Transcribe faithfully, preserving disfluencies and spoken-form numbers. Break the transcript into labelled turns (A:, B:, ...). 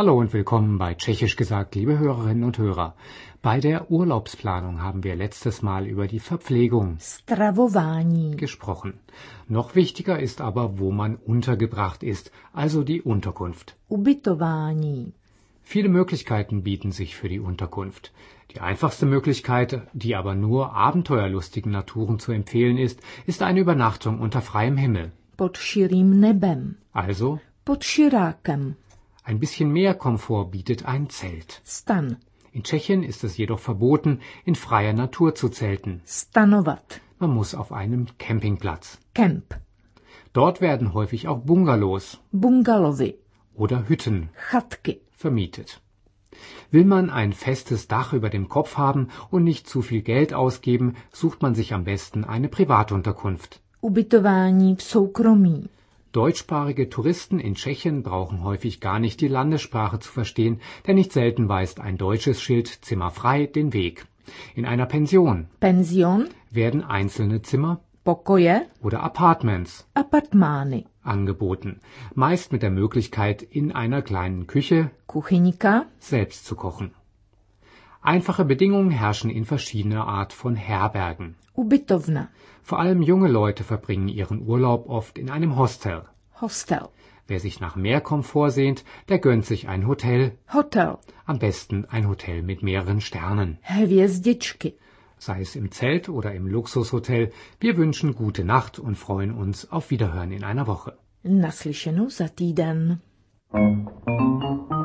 A: Hallo und willkommen bei Tschechisch gesagt, liebe Hörerinnen und Hörer. Bei der Urlaubsplanung haben wir letztes Mal über die Verpflegung
B: Stravování
A: gesprochen. Noch wichtiger ist aber, wo man untergebracht ist, also die Unterkunft.
B: Ubytování.
A: Viele Möglichkeiten bieten sich für die Unterkunft. Die einfachste Möglichkeit, die aber nur abenteuerlustigen Naturen zu empfehlen ist, ist eine Übernachtung unter freiem Himmel.
B: Pod širým nebem.
A: Also
B: Pod širákem.
A: ein bisschen mehr Komfort bietet ein Zelt.
B: Stan.
A: In Tschechien ist es jedoch verboten, in freier Natur zu zelten.
B: Stanovat.
A: Man muss auf einem Campingplatz.
B: Kemp.
A: Dort werden häufig auch Bungalows
B: Bungalovy.
A: oder Hütten
B: Chatky.
A: vermietet. Will man ein festes Dach über dem Kopf haben und nicht zu viel Geld ausgeben, sucht man sich am besten eine Privatunterkunft.
B: Ubytování v soukromí.
A: Deutschsprachige Touristen in Tschechien brauchen häufig gar nicht die Landessprache zu verstehen, denn nicht selten weist ein deutsches Schild Zimmer frei den Weg. In einer Pension
B: Penzion.
A: werden einzelne Zimmer
B: Pokoje.
A: oder Apartments
B: Apartmány.
A: angeboten, meist mit der Möglichkeit, in einer kleinen Küche
B: Kuchyňka.
A: selbst zu kochen. Einfache Bedingungen herrschen in verschiedener Art von Herbergen.
B: Ubytovna.
A: Vor allem junge Leute verbringen ihren Urlaub oft in einem Hostel.
B: Hostel.
A: Wer sich nach mehr Komfort sehnt, der gönnt sich ein Hotel,
B: Hotel.
A: am besten ein Hotel mit mehreren Sternen.
B: Hvězdičky.
A: Sei es im Zelt oder im Luxushotel, wir wünschen gute Nacht und freuen uns auf Wiederhören in einer Woche.
B: Naslyšenou za týden.